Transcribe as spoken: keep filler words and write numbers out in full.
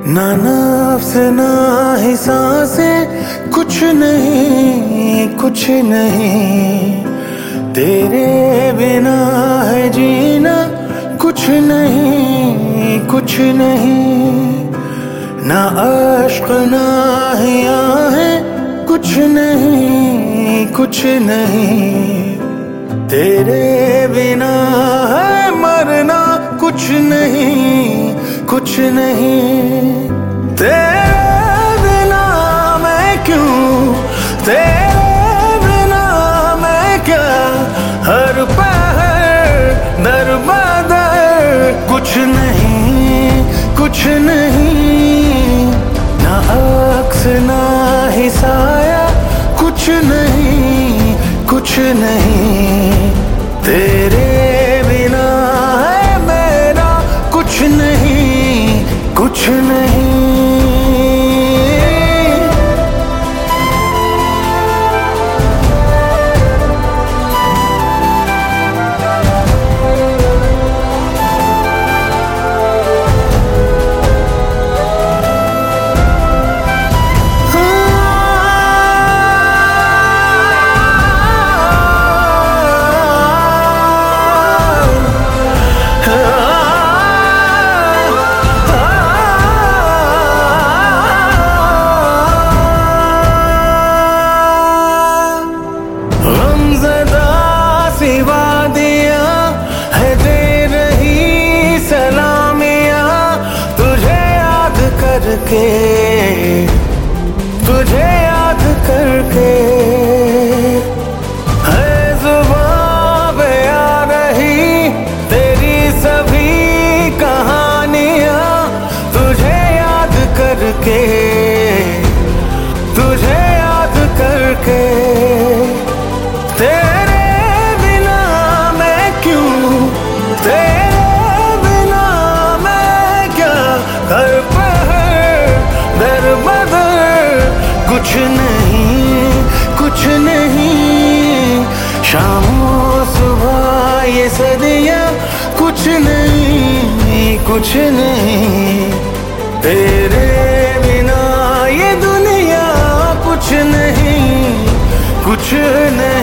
ना नफ्स ना ही सांसें, कुछ नहीं कुछ नहीं। तेरे बिना है जीना, कुछ नहीं कुछ नहीं। ना अश्क ना ही आहें, कुछ नहीं कुछ नहीं। तेरे बिना है मरना, कुछ नहीं कुछ नहीं। तेरे बिना मैं क्यों, तेरे बिना मैं क्या, हर पहर दर बदर। कुछ नहीं कुछ नहीं। ना अक्स ना ही साया, कुछ नहीं कुछ नहीं। तेरे बिना है मेरा कुछ नहीं कुछ नहीं। करके तुझे याद करके है जुबां पे आ रही तेरी सभी कहानियां। तुझे याद करके तुझे याद करके। तेरे बिना मैं क्यों, तेरे बिना मैं क्या, कर दर बदर। कुछ नहीं कुछ नहीं। शामों सुबह ये सदियां, कुछ नहीं कुछ नहीं। तेरे बिना ये दुनिया, कुछ नहीं कुछ नहीं।